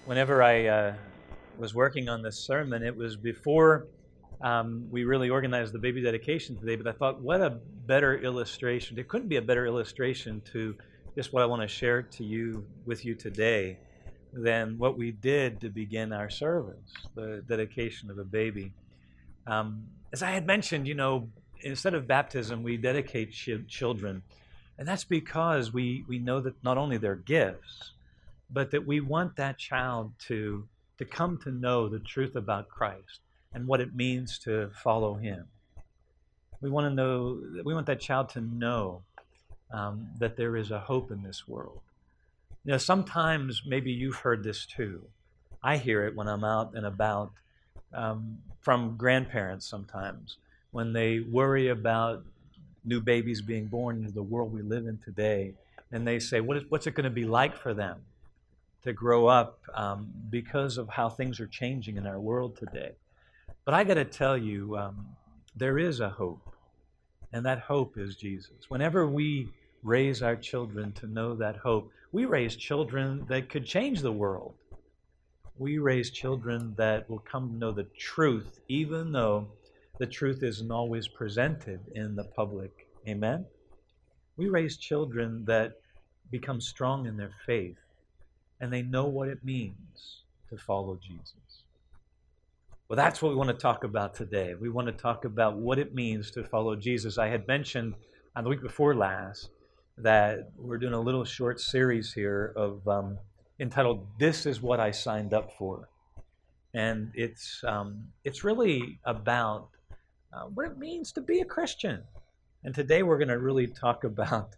whenever I was working on this sermon, it was before we really organized the baby dedication today, but I thought, what a better illustration. There couldn't be a better illustration to just what I want to share with you today than what we did to begin our service, the dedication of a baby. As I had mentioned, instead of baptism, we dedicate children. And that's because we know that not only they're gifts, but that we want that child to come to know the truth about Christ and what it means to follow Him. We want that child to know that there is a hope in this world. Sometimes maybe you've heard this too. I hear it when I'm out and about from grandparents sometimes when they worry about new babies being born into the world we live in today, and they say, what's it going to be like for them to grow up because of how things are changing in our world today? But I got to tell you, there is a hope, and that hope is Jesus. Whenever we raise our children to know that hope, we raise children that could change the world. We raise children that will come to know the truth, even though the truth isn't always presented in the public. Amen? We raise children that become strong in their faith, and they know what it means to follow Jesus. Well, that's what we want to talk about today. We want to talk about what it means to follow Jesus. I had mentioned on the week before last that we're doing a little short series here of entitled "This Is What I Signed Up For," and it's really about what it means to be a Christian. And today we're going to really talk about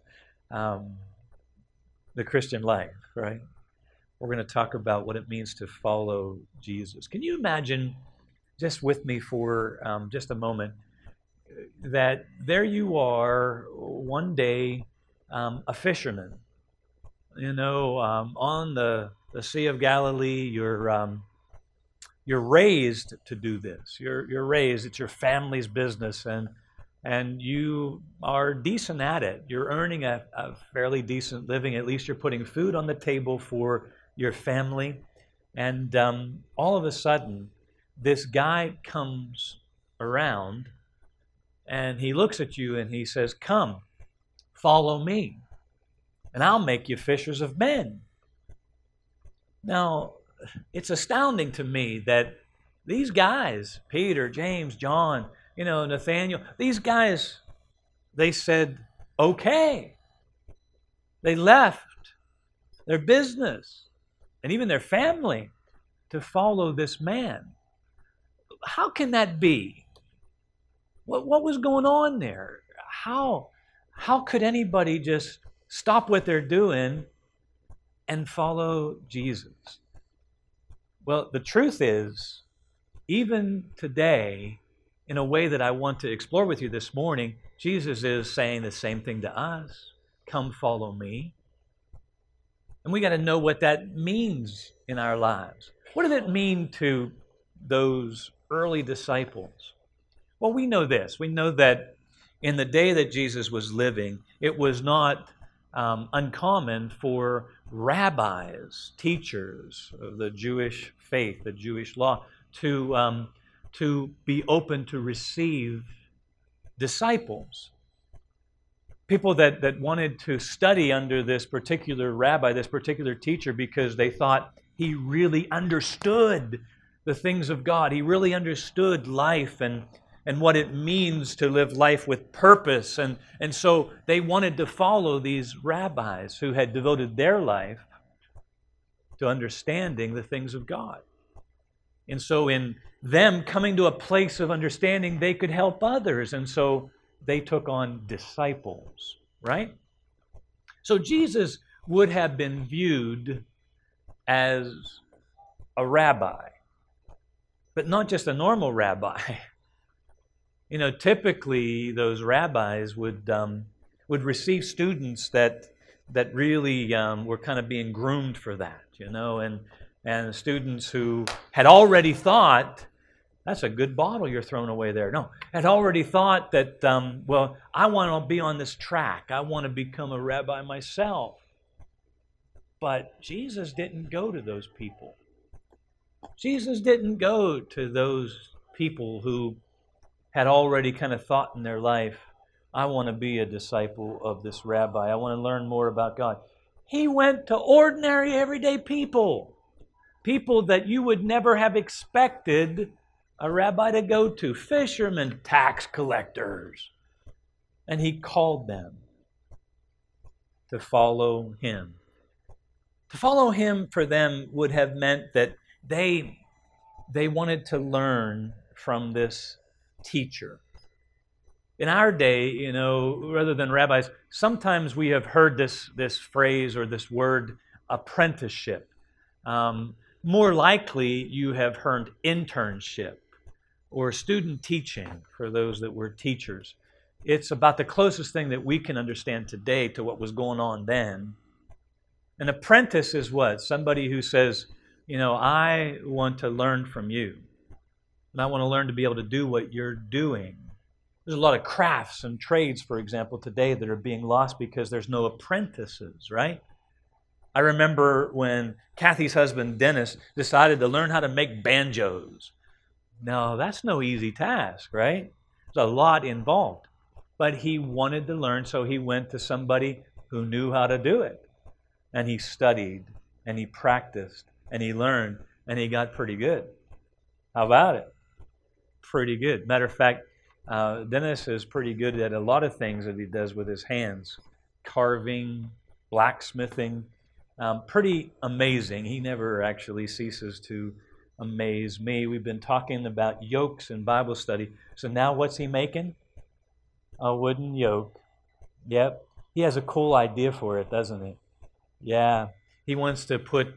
the Christian life, right? We're going to talk about what it means to follow Jesus. Can you imagine, just with me for just a moment, that there you are one day, a fisherman, on the Sea of Galilee. You're raised to do this. You're raised. It's your family's business, and you are decent at it. You're earning a fairly decent living. At least you're putting food on the table for your family. And all of a sudden, this guy comes around, and he looks at you and he says, "Come, follow me, and I'll make you fishers of men." Now, it's astounding to me that these guys, Peter, James, John, Nathaniel, these guys, they said, okay. They left their business and even their family to follow this man. How can that be? What was going on there? How could anybody just stop what they're doing and follow Jesus? Well, the truth is, even today, in a way that I want to explore with you this morning, Jesus is saying the same thing to us. Come follow me. And we got to know what that means in our lives. What did it mean to those early disciples? Well, we know this. We know that in the day that Jesus was living, it was not uncommon for rabbis, teachers of the Jewish faith, the Jewish law, to be open to receive disciples. People that wanted to study under this particular rabbi, this particular teacher, because they thought he really understood the things of God. He really understood life and what it means to live life with purpose. And so they wanted to follow these rabbis who had devoted their life to understanding the things of God. And so in them coming to a place of understanding, they could help others. And so they took on disciples, right? So Jesus would have been viewed as a rabbi, but not just a normal rabbi. Typically those rabbis would receive students that really were kind of being groomed for that, and students who had already thought, that's a good bottle you're throwing away there. No, had already thought that, I want to be on this track. I want to become a rabbi myself. But Jesus didn't go to those people. Jesus didn't go to those people who had already kind of thought in their life, I want to be a disciple of this rabbi. I want to learn more about God. He went to ordinary, everyday people. People that you would never have expected a rabbi to go to. Fishermen, tax collectors. And he called them to follow him. To follow him for them would have meant that they wanted to learn from this teacher. In our day, rather than rabbis, sometimes we have heard this phrase or this word, apprenticeship. More likely, you have heard internship or student teaching for those that were teachers. It's about the closest thing that we can understand today to what was going on then. An apprentice is what? Somebody who says, I want to learn from you. And I want to learn to be able to do what you're doing. There's a lot of crafts and trades, for example, today that are being lost because there's no apprentices, right? I remember when Kathy's husband, Dennis, decided to learn how to make banjos. Now, that's no easy task, right? There's a lot involved. But he wanted to learn, so he went to somebody who knew how to do it. And he studied, and he practiced, and he learned, and he got pretty good. How about it? Pretty good. Matter of fact, Dennis is pretty good at a lot of things that he does with his hands. Carving, blacksmithing. Pretty amazing. He never actually ceases to amaze me. We've been talking about yokes in Bible study. So now what's he making? A wooden yoke. Yep. He has a cool idea for it, doesn't he? Yeah. He wants to put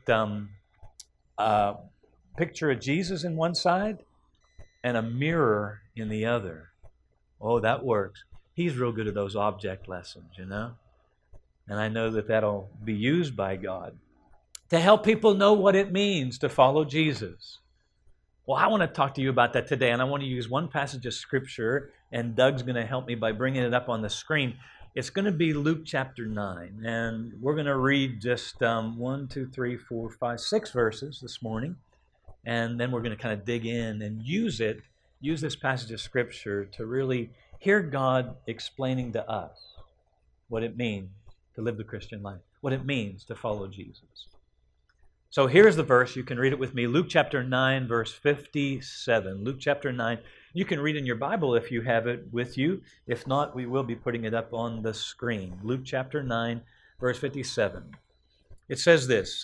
a picture of Jesus in one side and a mirror in the other. Oh, that works. He's real good at those object lessons, And I know that that'll be used by God to help people know what it means to follow Jesus. Well, I want to talk to you about that today, and I want to use one passage of Scripture, and Doug's going to help me by bringing it up on the screen. It's going to be Luke chapter 9, and we're going to read just 1, 2, 3, 4, 5, 6 verses this morning, and then we're going to kind of dig in and use this passage of Scripture to really hear God explaining to us what it means to live the Christian life, what it means to follow Jesus. So here's the verse. You can read it with me. Luke chapter 9, verse 57. Luke chapter 9. You can read in your Bible if you have it with you. If not, we will be putting it up on the screen. Luke chapter 9, verse 57. It says this,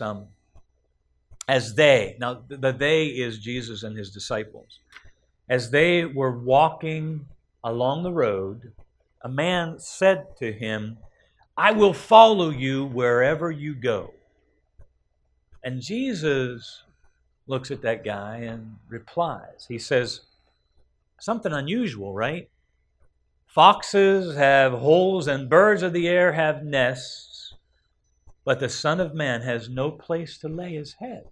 as they, now the they is Jesus and his disciples, as they were walking along the road, a man said to him, I will follow you wherever you go. And Jesus looks at that guy and replies. He says, something unusual, right? Foxes have holes and birds of the air have nests, but the Son of Man has no place to lay his head.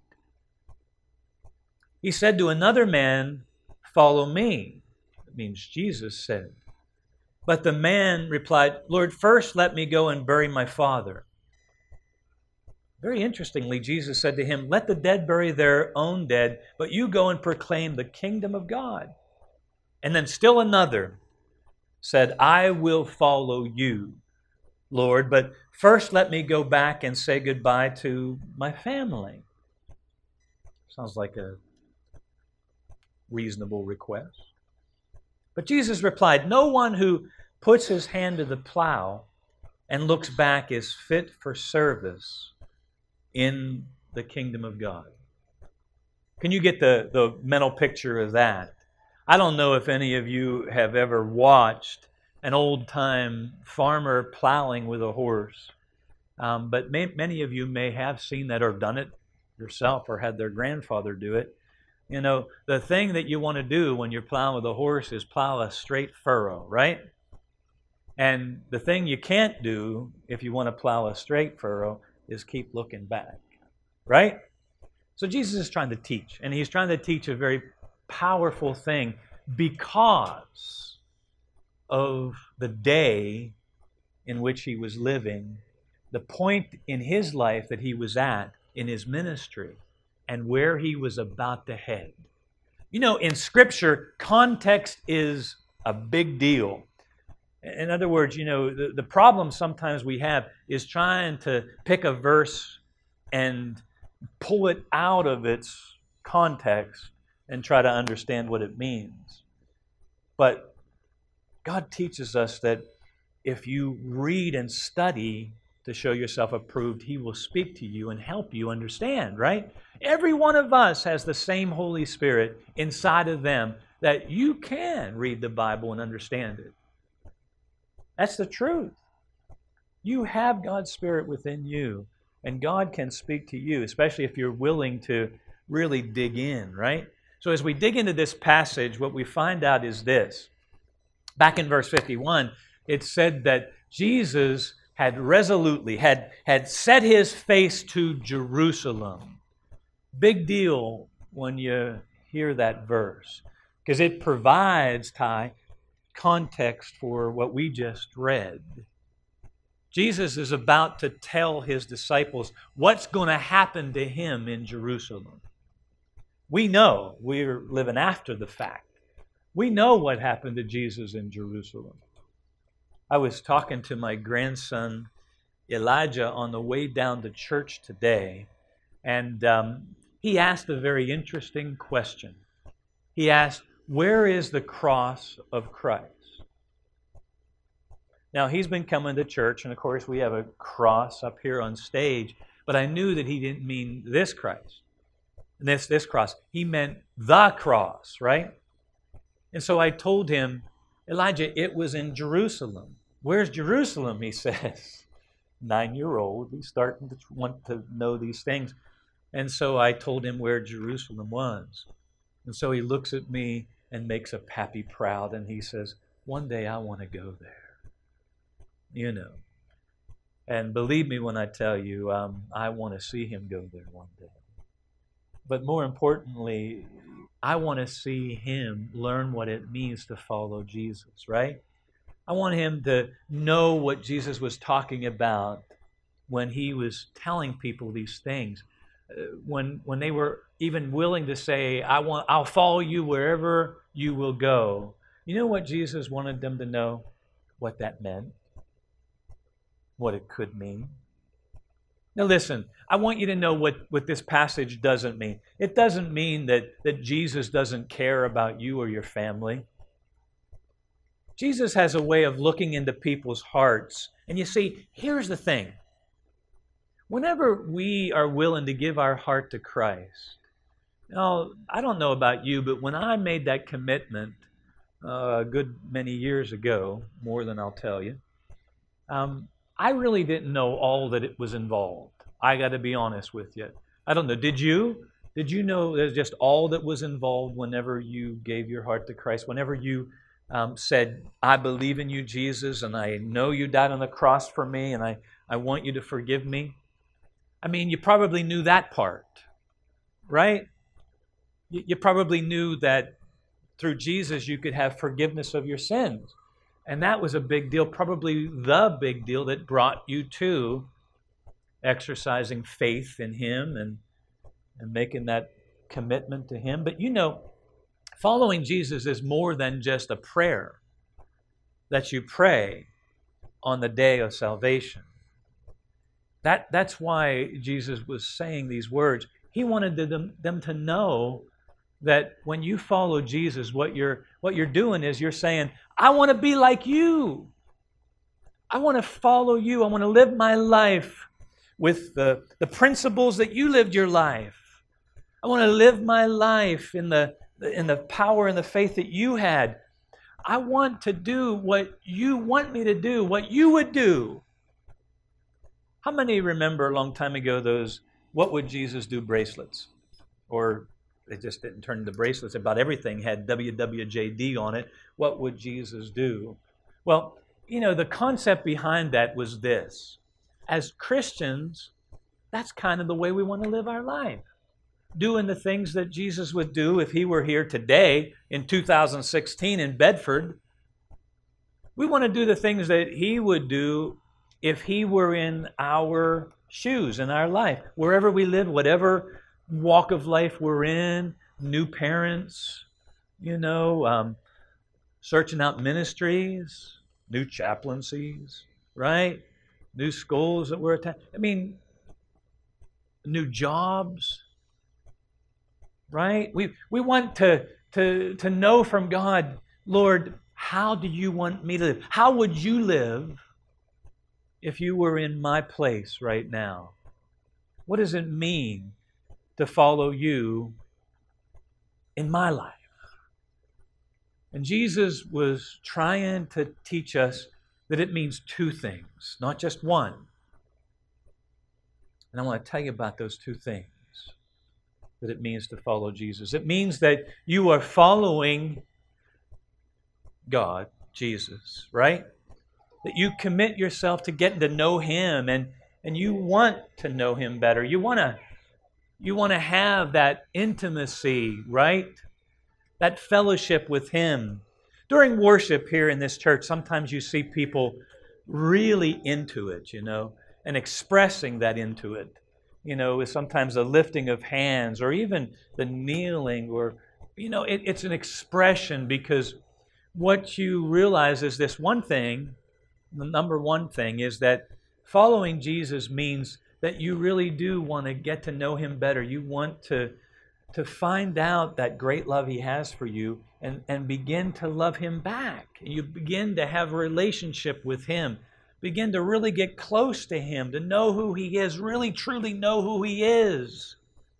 He said to another man, follow me. That means Jesus said. But the man replied, Lord, first let me go and bury my father. Very interestingly, Jesus said to him, let the dead bury their own dead, but you go and proclaim the kingdom of God. And then still another said, I will follow you, Lord, but first let me go back and say goodbye to my family. Sounds like a reasonable request. But Jesus replied, no one who puts his hand to the plow and looks back is fit for service in the kingdom of God. Can you get the mental picture of that? I don't know if any of you have ever watched an old-time farmer plowing with a horse, but many of you may have seen that or done it yourself or had their grandfather do it. The thing that you want to do when you're plowing with a horse is plow a straight furrow, right? And the thing you can't do if you want to plow a straight furrow is keep looking back, right? So Jesus is trying to teach, and he's trying to teach a very powerful thing because of the day in which he was living, the point in his life that he was at in his ministry. and where he was about to head. You know, in Scripture, context is a big deal. In other words, you know, the problem sometimes we have is trying to pick a verse and pull it out of its context and try to understand what it means. But God teaches us that if you read and study to show yourself approved, He will speak to you and help you understand, right? Every one of us has the same Holy Spirit inside of them that you can read the Bible and understand it. That's the truth. You have God's Spirit within you, and God can speak to you, especially if you're willing to really dig in, right? So as we dig into this passage, what we find out is this. Back in verse 51, it said that Jesus had resolutely, had set His face to Jerusalem. Big deal when you hear that verse, because it provides, Ty, context for what we just read. Jesus is about to tell His disciples what's going to happen to Him in Jerusalem. We know, we're living after the fact. We know what happened to Jesus in Jerusalem. I was talking to my grandson Elijah on the way down to church today, and he asked a very interesting question. He asked, "Where is the cross of Christ?" Now, he's been coming to church, and of course we have a cross up here on stage, but I knew that he didn't mean this Christ, this cross. He meant the cross, right? And so I told him, "Elijah, it was in Jerusalem." "Where's Jerusalem?" he says. 9-year-old, he's starting to want to know these things. And so I told him where Jerusalem was. And so he looks at me and makes a pappy proud, and he says, "One day I want to go there." You know. And believe me when I tell you, I want to see him go there one day. But more importantly, I want to see him learn what it means to follow Jesus, right? I want him to know what Jesus was talking about when He was telling people these things. When they were even willing to say, I'll follow you wherever you will go. You know what Jesus wanted them to know? What that meant. What it could mean. Now listen, I want you to know what this passage doesn't mean. It doesn't mean that Jesus doesn't care about you or your family. Jesus has a way of looking into people's hearts. And you see, here's the thing. Whenever we are willing to give our heart to Christ, now, I don't know about you, but when I made that commitment a good many years ago, more than I'll tell you, I really didn't know all that it was involved. I got to be honest with you. I don't know. Did you? Did you know there's just all that was involved whenever you gave your heart to Christ? Whenever you said, "I believe in you, Jesus, and I know you died on the cross for me, and I want you to forgive me." I mean, you probably knew that part, right? You probably knew that through Jesus you could have forgiveness of your sins. And that was a big deal, probably the big deal that brought you to exercising faith in Him and making that commitment to Him. But you know, following Jesus is more than just a prayer that you pray on the day of salvation. That's why Jesus was saying these words. He wanted them to know that when you follow Jesus, what you're doing is you're saying, "I want to be like you. I want to follow you. I want to live my life with the principles that you lived your life. I want to live my life in the power and the faith that you had. I want to do what you want me to do, what you would do." How many remember a long time ago those "What Would Jesus Do" bracelets? Or they just didn't turn into bracelets. About everything had WWJD on it. What would Jesus do? Well, you know, the concept behind that was this. As Christians, that's kind of the way we want to live our life. Doing the things that Jesus would do if He were here today in 2016 in Bedford. We want to do the things that He would do if He were in our shoes, in our life. Wherever we live, whatever walk of life we're in, new parents, searching out ministries, new chaplaincies, right? New schools that we're attending. New jobs, right? We want to know from God, Lord, how do you want me to live? How would you live if you were in my place right now? What does it mean to follow you in my life? And Jesus was trying to teach us that it means two things, not just one. And I want to tell you about those two things that it means to follow Jesus. It means that you are following God, Jesus, right? That you commit yourself to getting to know Him, and you want to know Him better. You want to have that intimacy, right? That fellowship with Him. During worship here in this church, sometimes you see people really into it, and expressing that into it. With sometimes the lifting of hands or even the kneeling, or, it's an expression, because what you realize is this one thing, the number one thing is that following Jesus means that you really do want to get to know Him better. You want to find out that great love He has for you and begin to love Him back. You begin to have a relationship with Him. Begin to really get close to Him, to know who He is, really truly know who He is.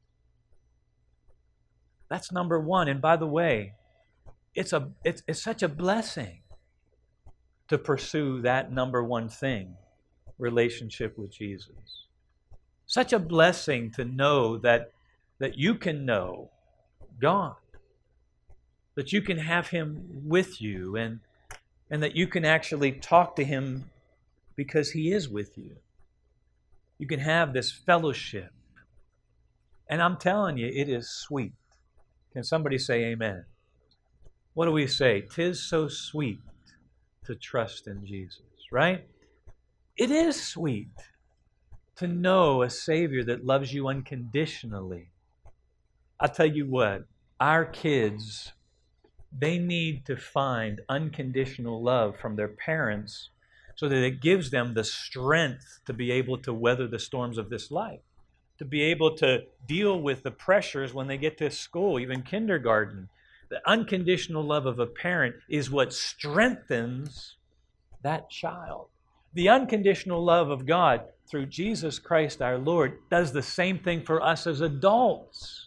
That's number one. And by the way, it's such a blessing to pursue that number one thing, relationship with Jesus. Such a blessing to know that you can know God, that you can have Him with you, and that you can actually talk to Him because He is with you. You can have this fellowship. And I'm telling you, it is sweet. Can somebody say amen? What do we say? 'Tis so sweet to trust in Jesus, right? It is sweet to know a Savior that loves you unconditionally. I'll tell you what, our kids, they need to find unconditional love from their parents so that it gives them the strength to be able to weather the storms of this life, to be able to deal with the pressures when they get to school, even kindergarten. The unconditional love of a parent is what strengthens that child. The unconditional love of God through Jesus Christ our Lord does the same thing for us as adults.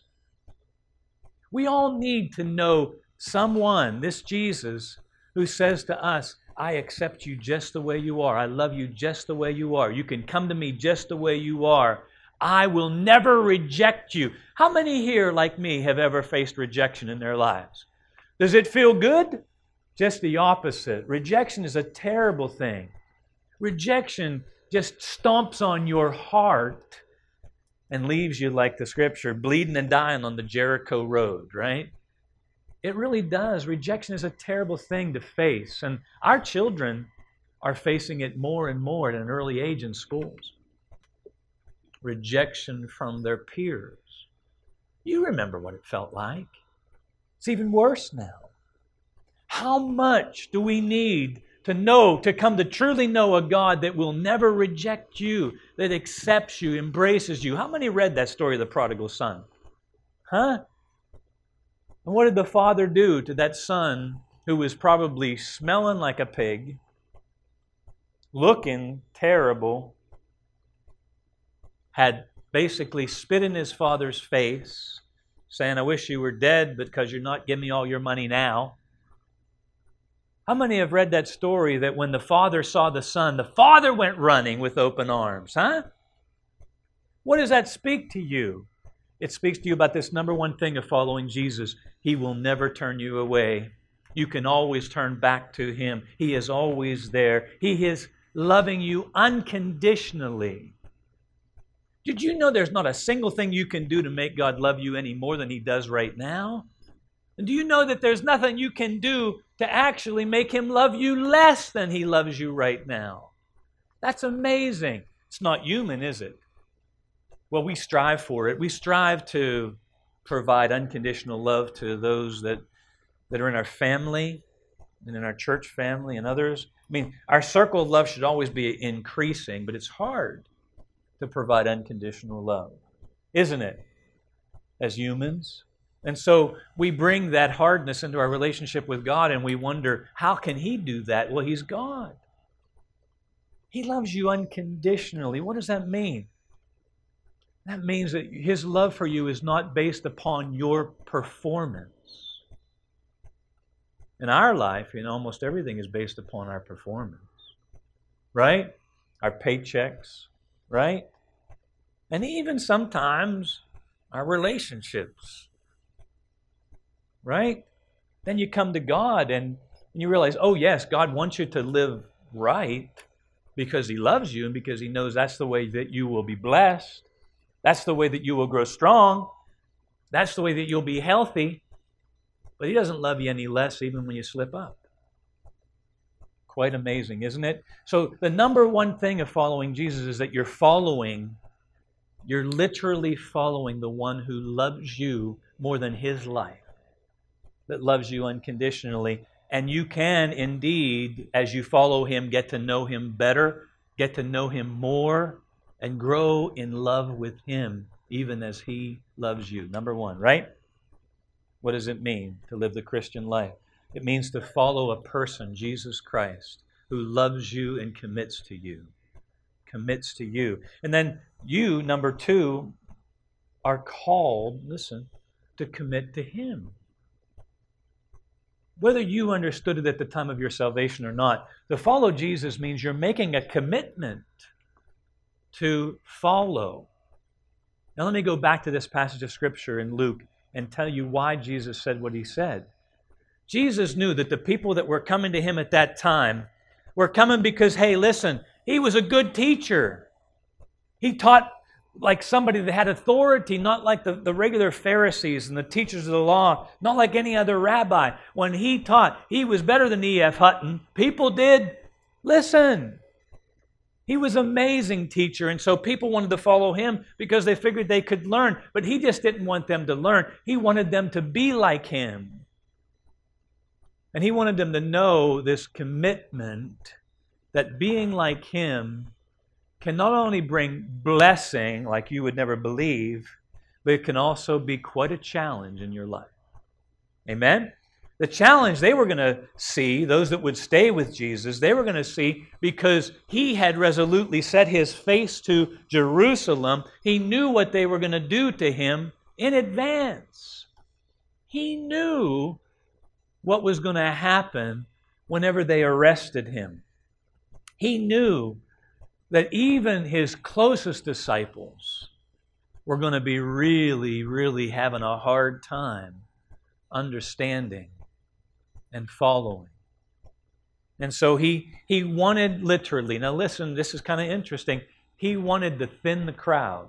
We all need to know someone, this Jesus, who says to us, I accept you just the way you are. I love you just the way you are. You can come to me just the way you are. I will never reject you. How many here, like me, have ever faced rejection in their lives? Does it feel good? Just the opposite. Rejection is a terrible thing. Rejection just stomps on your heart and leaves you, like the scripture, bleeding and dying on the Jericho road, right? It really does. Rejection is a terrible thing to face. And our children are facing it more and more at an early age in schools. Rejection from their peers. You remember what it felt like. It's even worse now. How much do we need to know, to come to truly know a God that will never reject you, that accepts you, embraces you? How many read that story of the prodigal son? Huh? And what did the father do to that son who was probably smelling like a pig, looking terrible, had basically spit in his father's face, saying, I wish you were dead because you're not giving me all your money now? How many have read that story that when the father saw the son, the father went running with open arms, huh? What does that speak to you? It speaks to you about this number one thing of following Jesus. He will never turn you away. You can always turn back to Him. He is always there. He is loving you unconditionally. Did you know there's not a single thing you can do to make God love you any more than He does right now? And do you know that there's nothing you can do to actually make Him love you less than He loves you right now? That's amazing. It's not human, is it? Well, we strive for it. We strive to provide unconditional love to those that are in our family and in our church family and others. I mean, our circle of love should always be increasing, but it's hard to provide unconditional love, isn't it, as humans? And so we bring that hardness into our relationship with God, and we wonder, how can He do that? Well, He's God. He loves you unconditionally. What does that mean? That means that His love for you is not based upon your performance. In our life, almost everything is based upon our performance, right? Our paychecks, right? And even sometimes our relationships, right? Then you come to God and you realize, oh yes, God wants you to live right because He loves you and because He knows that's the way that you will be blessed. That's the way that you will grow strong. That's the way that you'll be healthy. But He doesn't love you any less even when you slip up. Quite amazing, isn't it? So the number one thing of following Jesus is that you're literally following the one who loves you more than His life, that loves you unconditionally. And you can indeed, as you follow Him, get to know Him better, get to know Him more, and grow in love with Him, even as He loves you. Number one, right? What does it mean to live the Christian life? It means to follow a person, Jesus Christ, who loves you and commits to you. Commits to you. And then you, number two, are called, listen, to commit to Him. Whether you understood it at the time of your salvation or not, to follow Jesus means you're making a commitment to follow. Now let me go back to this passage of Scripture in Luke and tell you why Jesus said what He said. Jesus knew that the people that were coming to Him at that time were coming because, hey, listen, He was a good teacher. He taught like somebody that had authority, not like the regular Pharisees and the teachers of the law, not like any other rabbi. When He taught, He was better than E.F. Hutton. People did listen. He was an amazing teacher, and so people wanted to follow Him because they figured they could learn. But He just didn't want them to learn. He wanted them to be like Him. And He wanted them to know this commitment that being like Him can not only bring blessing like you would never believe, but it can also be quite a challenge in your life. Amen? The challenge they were going to see, those that would stay with Jesus, they were going to see because He had resolutely set His face to Jerusalem. He knew what they were going to do to Him in advance. He knew what was going to happen whenever they arrested Him. He knew that even His closest disciples were going to be really, really having a hard time understanding and following. And so he wanted literally, now listen, this is kind of interesting, He wanted to thin the crowd.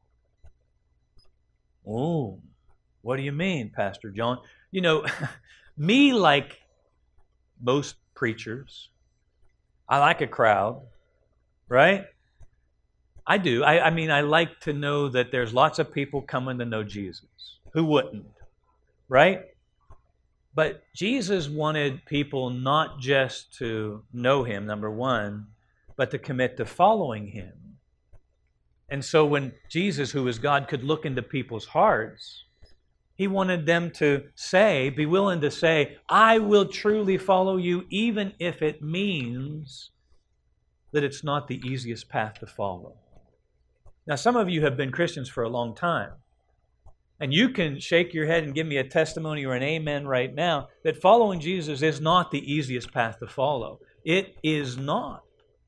Oh, what do you mean, Pastor John? Me, like most preachers, I like a crowd, right? I do. I mean, I like to know that there's lots of people coming to know Jesus. Who wouldn't, right? But Jesus wanted people not just to know Him, number one, but to commit to following Him. And so when Jesus, who is God, could look into people's hearts, He wanted them to be willing to say, I will truly follow you, even if it means that it's not the easiest path to follow. Now, some of you have been Christians for a long time. And you can shake your head and give me a testimony or an amen right now that following Jesus is not the easiest path to follow. It is not.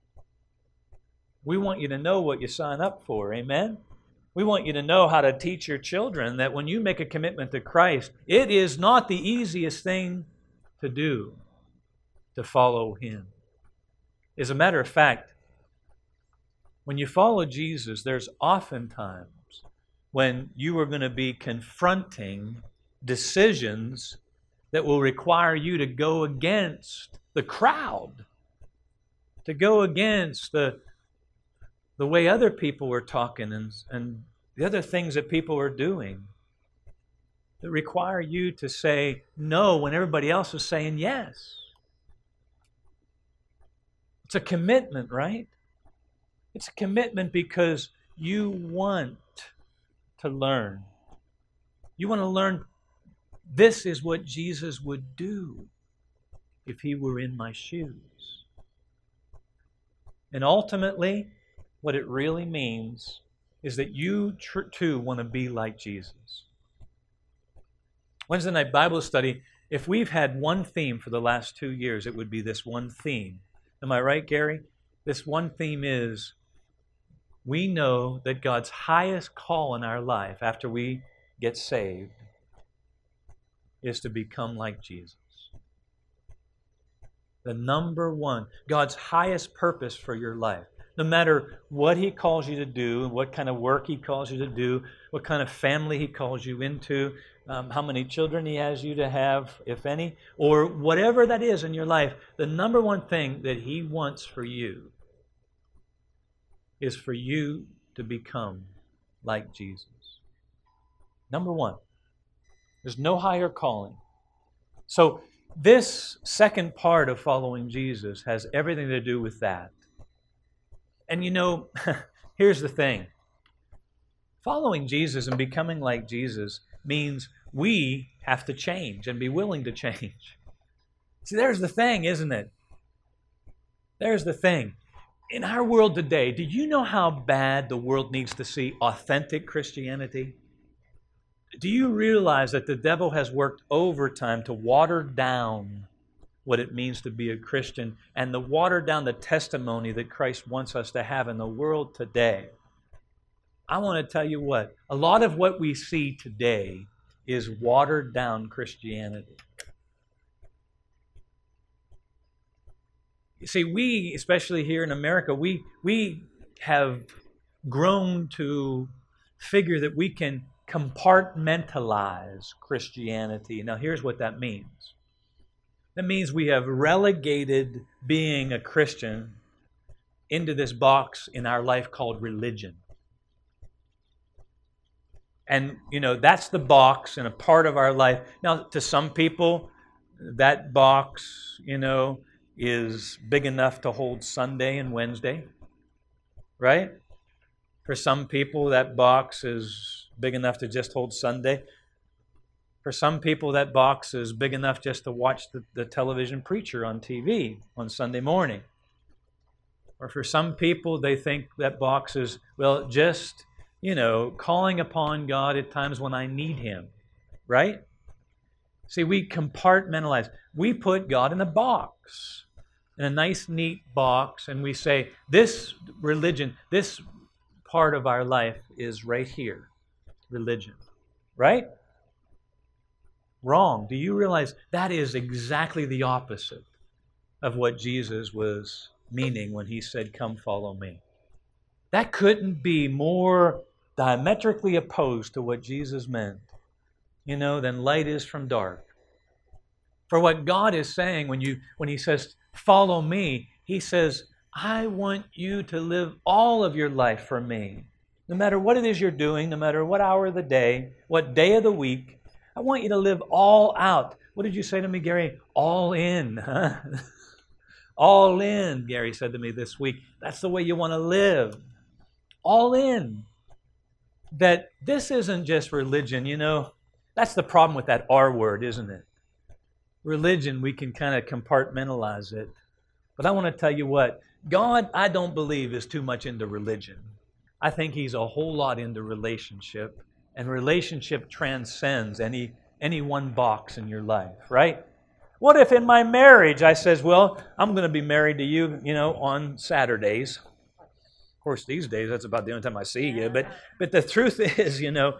We want you to know what you sign up for, amen? We want you to know how to teach your children that when you make a commitment to Christ, it is not the easiest thing to do, to follow Him. As a matter of fact, when you follow Jesus, there's oftentimes when you are going to be confronting decisions that will require you to go against the crowd, to go against the way other people were talking and the other things that people are doing that require you to say no when everybody else is saying yes. It's a commitment, right? It's a commitment because you want to learn. You want to learn, this is what Jesus would do if he were in my shoes. And ultimately, what it really means is that you too want to be like Jesus. Wednesday night Bible study, if we've had one theme for the last 2 years, it would be this one theme. Am I right, Gary? This one theme is, we know that God's highest call in our life after we get saved is to become like Jesus. The number one, God's highest purpose for your life. No matter what he calls you to do, what kind of work he calls you to do, what kind of family he calls you into, how many children he has you to have, if any, or whatever that is in your life, the number one thing that he wants for you is for you to become like Jesus. Number one. There's no higher calling. So this second part of following Jesus has everything to do with that. And you know, here's the thing. Following Jesus and becoming like Jesus means we have to change and be willing to change. See, there's the thing, isn't it? There's the thing. In our world today, do you know how bad the world needs to see authentic Christianity? Do you realize that the devil has worked overtime to water down what it means to be a Christian and to water down the testimony that Christ wants us to have in the world today? I want to tell you what, a lot of what we see today is watered down Christianity. You see, we, especially here in America, we have grown to figure that we can compartmentalize Christianity. Now, here's what that means. That means we have relegated being a Christian into this box in our life called religion. And, you know, that's the box in a part of our life. Now, to some people, that box, you know, is big enough to hold Sunday and Wednesday, right? For some people, that box is big enough to just hold Sunday. For some people, that box is big enough just to watch the television preacher on TV on Sunday morning. Or for some people, they think that box is, well, just, you know, calling upon God at times when I need him, right? See, we compartmentalize. We put God in a box, in a nice, neat box, and we say, this religion, this part of our life is right here. Religion, right? Wrong. Do you realize that is exactly the opposite of what Jesus was meaning when he said, come follow me? That couldn't be more diametrically opposed to what Jesus meant, you know, than light is from dark. For what God is saying when he says, follow me, he says, I want you to live all of your life for me. No matter what it is you're doing, no matter what hour of the day, what day of the week, I want you to live all out. What did you say to me, Gary? All in. Huh? All in, Gary said to me this week. That's the way you want to live. All in. That this isn't just religion, you know. That's the problem with that R word, isn't it? Religion, we can kind of compartmentalize it. But I want to tell you what, God, I don't believe, is too much into religion. I think he's a whole lot into relationship, and relationship transcends any one box in your life, right? What if in my marriage I says, well, I'm going to be married to you, you know, on Saturdays. Of course, these days, that's about the only time I see you. But the truth is, you know,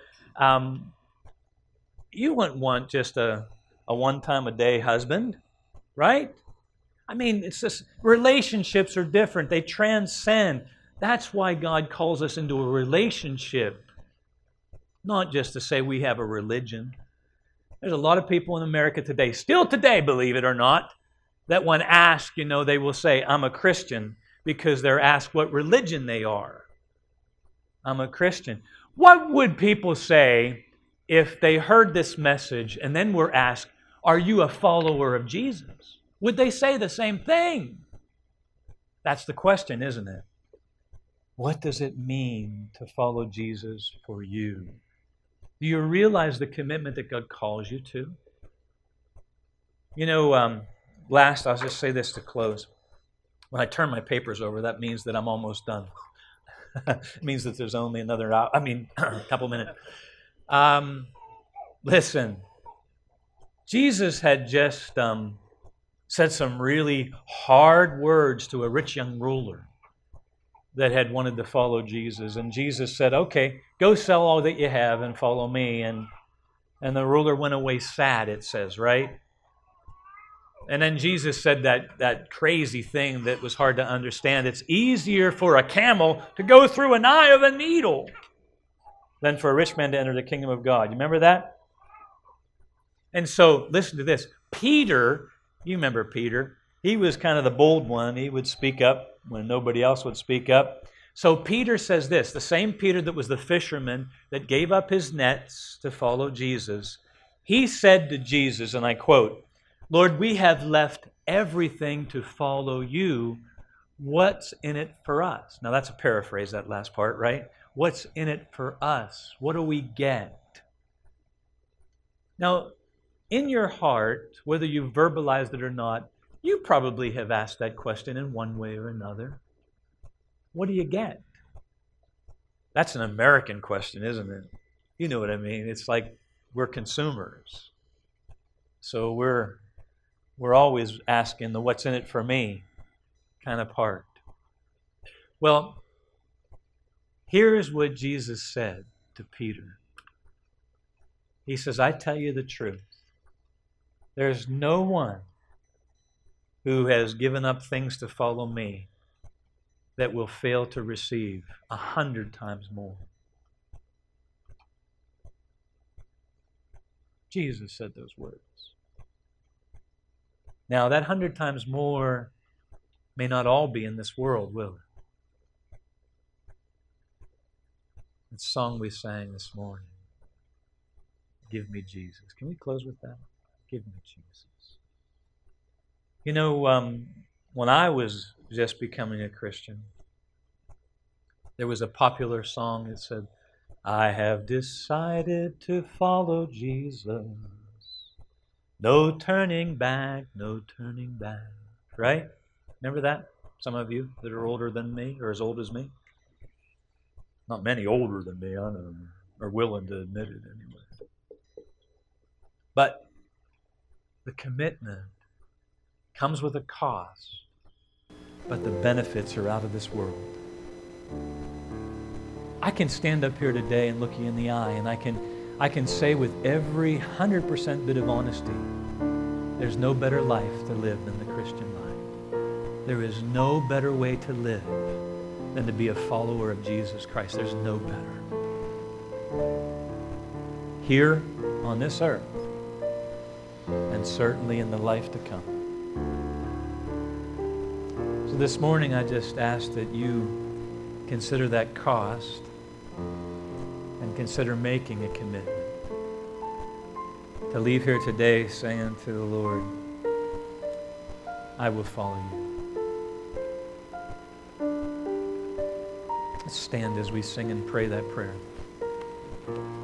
you wouldn't want just a one-time-a-day husband, right? I mean, it's just, relationships are different. They transcend. That's why God calls us into a relationship, not just to say we have a religion. There's a lot of people in America today, still today, believe it or not, that when asked, you know, they will say, I'm a Christian, because they're asked what religion they are. I'm a Christian. What would people say if they heard this message and then were asked, are you a follower of Jesus? Would they say the same thing? That's the question, isn't it? What does it mean to follow Jesus for you? Do you realize the commitment that God calls you to? You know, last, I'll just say this to close. When I turn my papers over, that means that I'm almost done. It means that there's only another hour, couple minutes. Listen, Jesus had just said some really hard words to a rich young ruler that had wanted to follow Jesus. And Jesus said, okay, go sell all that you have and follow me. And the ruler went away sad, it says, right? And then Jesus said that crazy thing that was hard to understand. It's easier for a camel to go through an eye of a needle than for a rich man to enter the kingdom of God. You remember that? And so, listen to this. Peter, you remember Peter, he was kind of the bold one. He would speak up when nobody else would speak up. So Peter says this, the same Peter that was the fisherman that gave up his nets to follow Jesus, he said to Jesus, and I quote, Lord, we have left everything to follow you. What's in it for us? Now that's a paraphrase, that last part, right? What's in it for us? What do we get? Now, in your heart, whether you verbalized it or not, you probably have asked that question in one way or another. What do you get? That's an American question, isn't it? You know what I mean? It's like we're consumers. So we're always asking the what's in it for me kind of part. Well, here's what Jesus said to Peter. He says, I tell you the truth. There's no one who has given up things to follow me that will fail to receive 100 times more. Jesus said those words. Now, that 100 times more may not all be in this world, will it? The song we sang this morning, Give Me Jesus. Can we close with that? Give me Jesus. You know, when I was just becoming a Christian, there was a popular song that said, I have decided to follow Jesus. No turning back, no turning back. Right? Remember that? Some of you that are older than me or as old as me? Not many older than me, I know, are willing to admit it anyway. But the commitment comes with a cost, but the benefits are out of this world. I can stand up here today and look you in the eye, and I can say with every 100% bit of honesty, there's no better life to live than the Christian life. There is no better way to live than to be a follower of Jesus Christ. There's no better. Here on this earth, and certainly in the life to come. So this morning I just ask that you consider that cost and consider making a commitment to leave here today saying to the Lord, I will follow you. Let's stand as we sing and pray that prayer.